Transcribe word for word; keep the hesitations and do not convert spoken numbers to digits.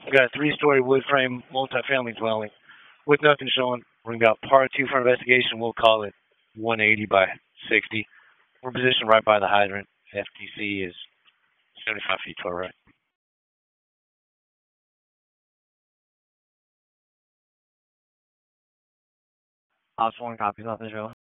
We got a three-story wood frame multifamily dwelling with nothing showing. We got part two for investigation. We'll call it one eighty by sixty. We're positioned right by the hydrant. F T C is seventy-five feet to our right. Ops one copies off visual.